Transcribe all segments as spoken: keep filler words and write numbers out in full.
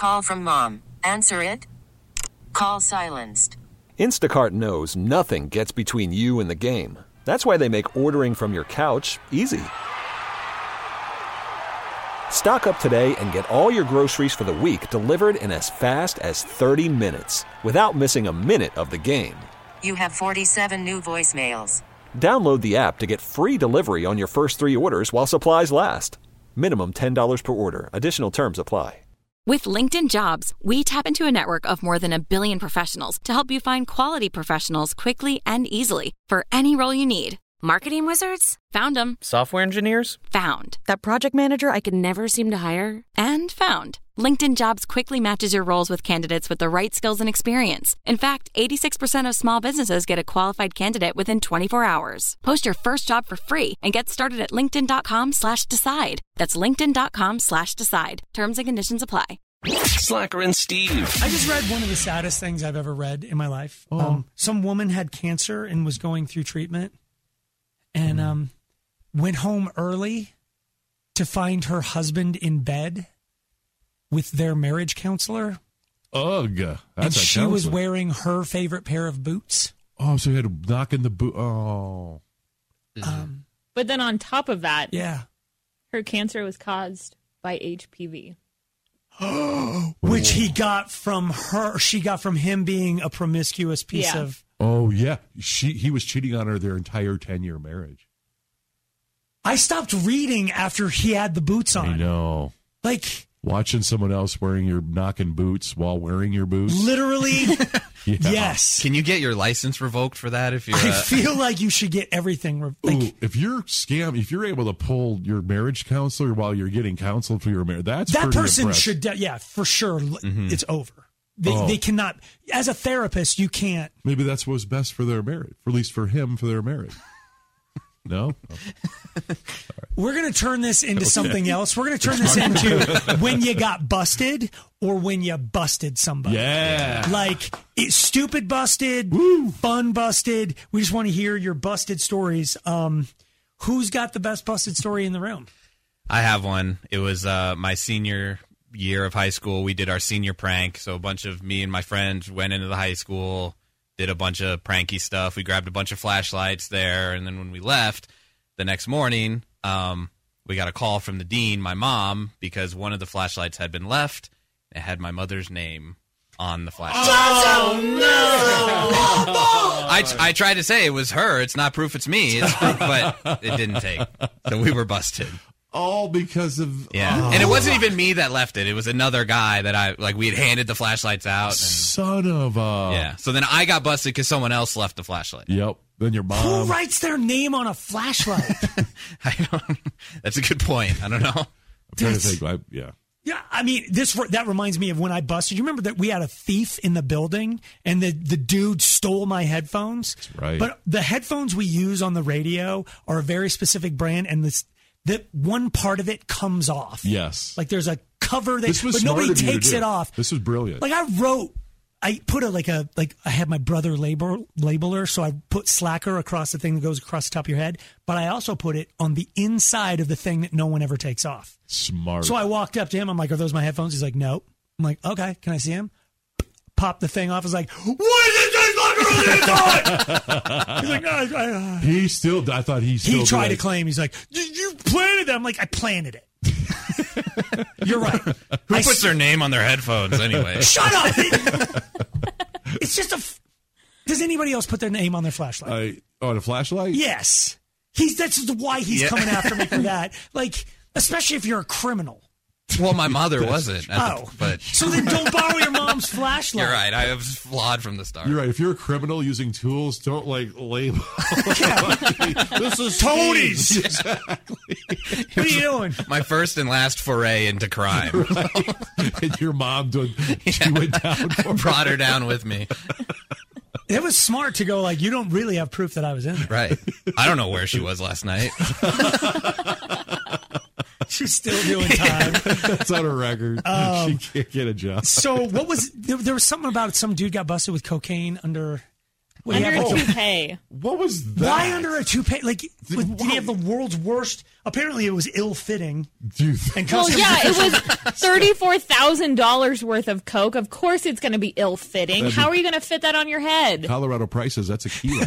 Call from mom. Answer it. Call silenced. Instacart knows nothing gets between you and the game. That's why they make ordering from your couch easy. Stock up today and get all your groceries for the week delivered in as fast as thirty minutes without missing a minute of the game. You have forty-seven new voicemails. Download the app to get free delivery on your first three orders while supplies last. Minimum ten dollars per order. Additional terms apply. With LinkedIn Jobs, we tap into a network of more than a billion professionals to help you find quality professionals quickly and easily for any role you need. Marketing wizards? Found them. Software engineers? Found. That project manager I could never seem to hire? And found. LinkedIn Jobs quickly matches your roles with candidates with the right skills and experience. In fact, eighty-six percent of small businesses get a qualified candidate within twenty-four hours. Post your first job for free and get started at linkedin.com slash decide. That's linkedin.com slash decide. Terms and conditions apply. Slacker and Steve. I just read one of the saddest things I've ever read in my life. Oh. Um, some woman had cancer and was going through treatment and um, went home early to find her husband in bed with their marriage counselor. Ugh. That's and a she counselor. was wearing her favorite pair of boots. Oh, so you had to knock in the boot. Oh. Um, but then on top of that, yeah, her cancer was caused by H P V. Which he got from her. She got from him being a promiscuous piece Yeah. of. Oh, yeah. She He was cheating on her their entire ten-year marriage. I stopped reading after he had the boots on. I know. Like. Watching someone else wearing your knocking boots while wearing your boots. Literally, Yeah. yes. Can you get your license revoked for that if you're I uh, feel like you should get everything. Re- like, Ooh, if you're scam, if you're able to pull your marriage counselor while you're getting counseled for your marriage, that's that pretty person impressive. should, de- yeah, for sure. l- Mm-hmm. It's over. They, Oh. they cannot, as a therapist, you can't. Maybe that's what's best for their marriage, or at least for him for their marriage. No? Oh. We're going to turn this into something else. We're going to turn this into when you got busted or when you busted somebody. Yeah. Like, it's stupid busted, fun busted. We just want to hear your busted stories. Um, who's got the best busted story in the room? I have one. It was uh, my senior year of high school. We did our senior prank. So a bunch of me and my friends went into the high school, did a bunch of pranky stuff. We grabbed a bunch of flashlights there. And then when we left the next morning, um, we got a call from the dean, my mom, because one of the flashlights had been left. It had my mother's name on the flashlight. Oh, no! I, I tried to say it was her. It's not proof it's me. It's proof, but it didn't take. So we were busted. All because of... Yeah. Oh. And it wasn't even me that left it. It was another guy that I, like, we had handed the flashlights out. And, Son of a... yeah. So then I got busted because someone else left the flashlight. Yep. Then your mom... Who writes their name on a flashlight? I don't, that's a good point. I don't know. I'm trying to That's- think. I, yeah. Yeah, I mean, this that reminds me of when I busted. You remember that we had a thief in the building, and the, the dude stole my headphones. That's right. But the headphones we use on the radio are a very specific brand, and this that one part of it comes off. Yes. Like there's a cover that, This was but smart nobody of you to takes do. it off. This was brilliant. Like I wrote, I put a like a like I had my brother label labeler, so I put slacker across the thing that goes across the top of your head. But I also put it on the inside of the thing that no one ever takes off. Smart. So I walked up to him. I'm like, "Are those my headphones?" He's like, "No." I'm like, "Okay, can I see him?" Pop the thing off. I was like, "What is this slacker on the inside?" He's like, "No." I, I, He still... I thought he still... he tried did. to claim. He's like, "You you planted that." I'm like, "I planted it." You're right. Who I puts their name on their headphones anyway? Shut up! It's just a. F- Does anybody else put their name on their flashlight? I, on a flashlight? Yes. He's that's why he's Yeah. coming after me for that. Like, especially if you're a criminal. Well, my mother wasn't. at the- Oh, but so then don't borrow your mom's flashlight. you're right. I was flawed from the start. You're right. If you're a criminal using tools, don't like label. This is Tony's. Steve's. Exactly. What are you doing? My first and last foray into crime. And your mom did. She went down for Brought her down with me. It was smart to go like, you don't really have proof that I was in there. Right. I don't know where she was last night. She's still doing time. That's on her record. Um, she can't get a job. So what was there, there was something about some dude got busted with cocaine under Well, you Under have a like the- toupee. What was that? Why under a toupee? Like, with, did why- he have the world's worst? Apparently, it was ill-fitting. Do you think- And Well, customs yeah, it officials- was thirty-four thousand dollars worth of Coke. Of course it's going to be ill-fitting. That'd How be- are you going to fit that on your head? Colorado prices, that's a kilo.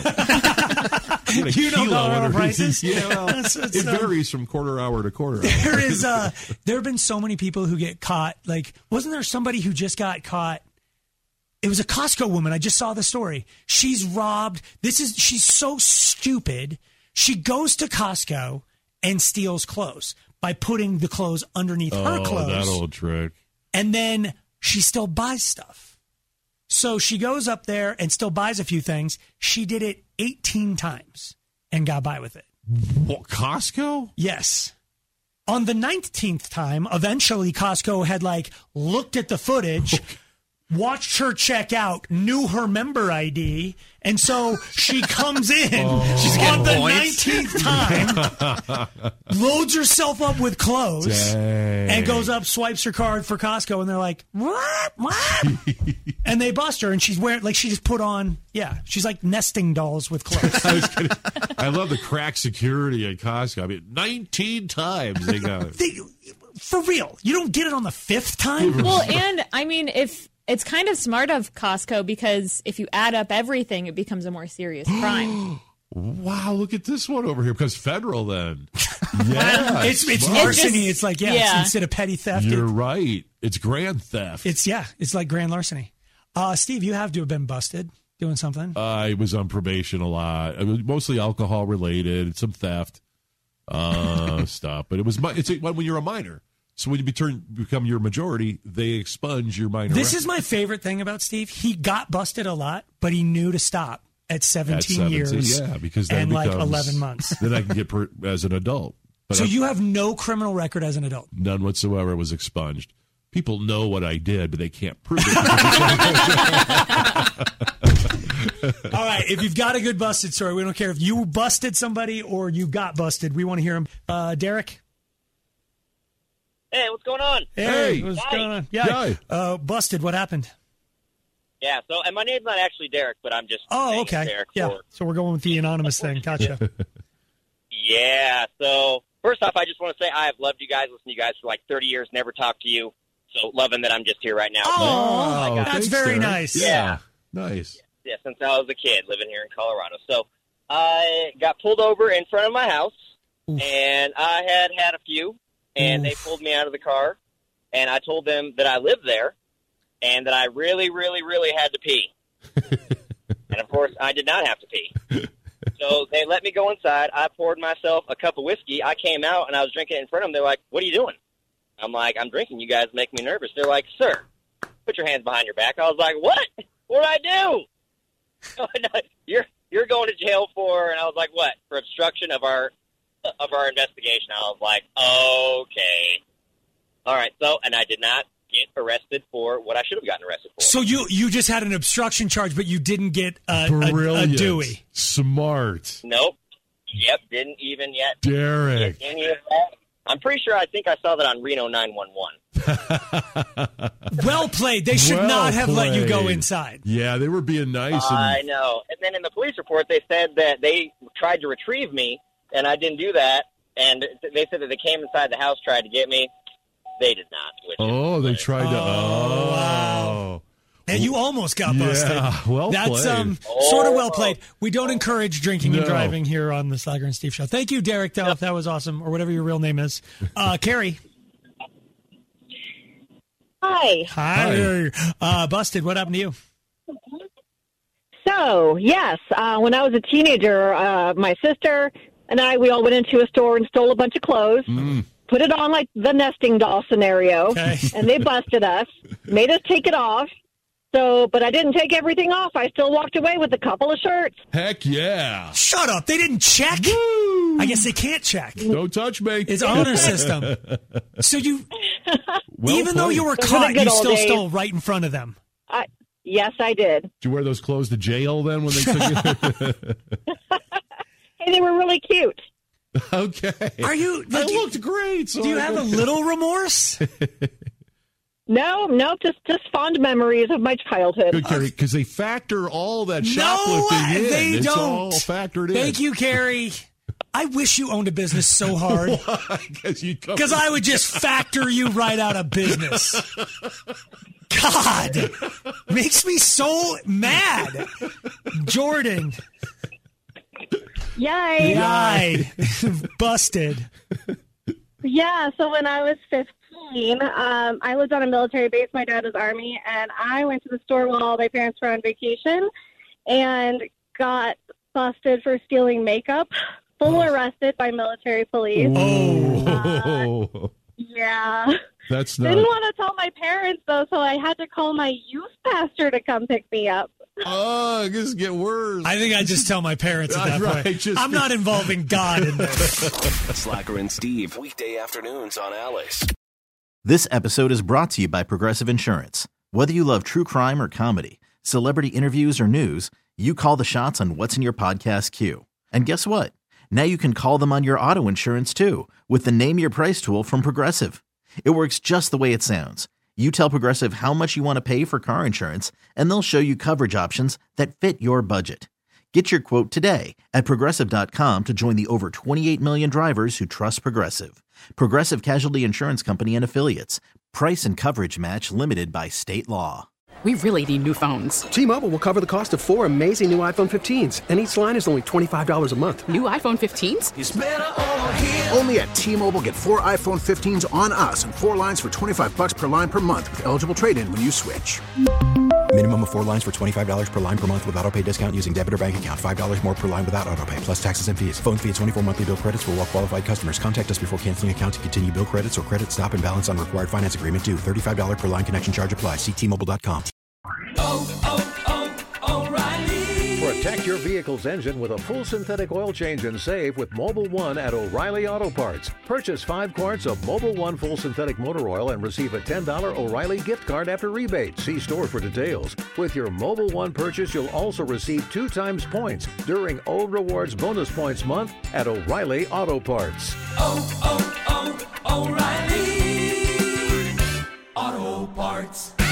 You get a You know kilo Colorado under- prices? Yeah, well, It's- it's, it um, varies from quarter hour to quarter hour. There is uh there have been so many people who get caught. Like, wasn't there somebody who just got caught? It was a Costco woman. I just saw the story. She's robbed. This is she's so stupid. She goes to Costco and steals clothes by putting the clothes underneath her Oh, clothes. that old trick. And then she still buys stuff. So she goes up there and still buys a few things. She did it eighteen times and got by with it. What, Costco? Yes. On the nineteenth time, eventually Costco had like looked at the footage, watched her check out, knew her member I D, and so she comes in She's on getting the points. nineteenth time, loads herself up with clothes, Dang. and goes up, swipes her card for Costco, and they're like, what? What? And they bust her, and she's wearing, like, she just put on, yeah, she's like nesting dolls with clothes. I, was gonna, I love the crack security at Costco. I mean, nineteen times they got it. They, for real, you don't get it on the fifth time? Well, and I mean, if it's kind of smart of Costco because if you add up everything, it becomes a more serious crime. Wow, look at this one over here. Because federal then. Yeah. It's it's smart. larceny. just- It's like yeah, yeah. It's, instead of petty theft, You're it- right. It's grand theft. it's yeah, it's like grand larceny. Uh, Steve, you have to have been busted doing something. I was on probation a lot. It was mostly alcohol related, some theft uh, stuff. But it was mi- it's a, when you're a minor. So when you turn, become your majority, they expunge your minor. This record. is my favorite thing about Steve. He got busted a lot, but he knew to stop at seventeen, At seventeen, years. yeah, because then and it like becomes- eleven months. Then I can get per, as an adult. But So I'm- you have no criminal record as an adult. none whatsoever was expunged. People know what I did, but they can't prove it. All right, if you've got a good busted story, we don't care if you busted somebody or you got busted. We want to hear him. Uh, Derek. Hey, what's going on? Hey. what's Hi. going on? Yeah, Hi. uh, busted. What happened? Yeah, so, and my name's not actually Derek, but I'm just Oh, saying okay. Derek Yeah. for- So we're going with the anonymous thing. Gotcha. Yeah, so first off, I just want to say I have loved you guys, listened to you guys for like thirty years, never talked to you. So loving that I'm just here right now. Oh, Oh, that's thanks, very Derek. nice. Yeah. Nice. Yeah, since I was a kid living here in Colorado. So I got pulled over in front of my house, Oof. and I had had a few, and they Oof. pulled me out of the car, and I told them that I lived there, and that I really, really, really had to pee. And, of course, I did not have to pee. So they let me go inside. I poured myself a cup of whiskey. I came out, and I was drinking it in front of them. They're like, what are you doing? I'm like, I'm drinking. You guys make me nervous. They're like, sir, put your hands behind your back. I was like, what? What did I do? you're you're going to jail for, and I was like, what? For obstruction of our of our investigation. I was like, okay. All right, so, and I did not get arrested for what I should have gotten arrested for. So you you just had an obstruction charge, but you didn't get a, a, a Brilliant. Dewey. Smart. Nope. Yep, didn't even yet Derek. get any of that. I'm pretty sure I think I saw that on Reno nine one one. Well played. They should Well not have let you go played. inside. Yeah, they were being nice. I And, know. And then in the police report, they said that they tried to retrieve me, and I didn't do that. And they said that they came inside the house, tried to get me. They did not. Which oh, they is, tried to. Oh, Oh. wow. And you almost got Yeah, busted. well That's played. um sort of well Oh. played. We don't encourage drinking and No. driving here on the Slacker and Steve show. Thank you, Derek. Though that was awesome, or whatever your real name is. Uh, Carrie. Hi. Hi. Uh, busted. What happened to you? So, yes, uh, when I was a teenager, uh, my sister and I, we all went into a store and stole a bunch of clothes, put it on like the nesting doll scenario, Okay. and they busted us, made us take it off. So, but I didn't take everything off. I still walked away with a couple of shirts. Heck yeah. Shut up. They didn't check. I guess they can't check. Don't touch me. It's honor system. So you, Well even though played. you were Those were the caught, good you old still days. stole right in front of them. I, yes, I did. Did you wear those clothes to jail then when they took you? Hey, they were really cute. Okay. Are you? I Like, you- looked great. So do you I have a go- little remorse? No, no, just just fond memories of my childhood. Good, Carrie, because they factor all that No, shoplifting in. they it's don't. all factored in. Thank you, Carrie. I wish you owned a business so hard. Because I would just factor you right out of business. God, makes me so mad. Jordan. Yay. Yay. Busted. Yeah, so when I was fifteen, um, I lived on a military base. My dad was Army, and I went to the store while my parents were on vacation and got busted for stealing makeup, full oh. arrested by military police. Oh. Uh, yeah. That's not... Didn't want to tell my parents, though, so I had to call my youth pastor to come pick me up. Oh, this get worse. I think I just tell my parents at that right, point. just I'm be... not involving God in this. Slacker and Steve, weekday afternoons on Alice. This episode is brought to you by Progressive Insurance. Whether you love true crime or comedy, celebrity interviews or news, you call the shots on what's in your podcast queue. And guess what? Now you can call them on your auto insurance too with the Name Your Price tool from Progressive. It works just the way it sounds. You tell Progressive how much you want to pay for car insurance, and they'll show you coverage options that fit your budget. Get your quote today at Progressive dot com to join the over twenty-eight million drivers who trust Progressive. Progressive Casualty Insurance Company and Affiliates. Price and coverage match limited by state law. We really need new phones. T-Mobile will cover the cost of four amazing new iPhone fifteens, and each line is only twenty-five dollars a month. New iPhone fifteens? It's better over here. Only at T-Mobile, get four iPhone fifteens on us and four lines for twenty-five bucks per line per month with eligible trade-in when you switch. Minimum of four lines for twenty-five dollars per line per month with autopay discount using debit or bank account. five dollars more per line without autopay, plus taxes and fees. Phone fee at twenty-four monthly bill credits for well-qualified customers. Contact us before canceling account to continue bill credits or credit stop and balance on required finance agreement due. thirty-five dollars per line connection charge applies. See T Mobile dot com. Oh, oh, oh, O'Reilly. Protect your vehicle's engine with a full synthetic oil change and save with Mobil one at O'Reilly Auto Parts. Purchase five quarts of Mobil one full synthetic motor oil and receive a ten dollars O'Reilly gift card after rebate. See store for details. With your Mobil one purchase, you'll also receive two times points during O Rewards Bonus Points Month at O'Reilly Auto Parts. Oh, oh, oh, O'Reilly Auto Parts.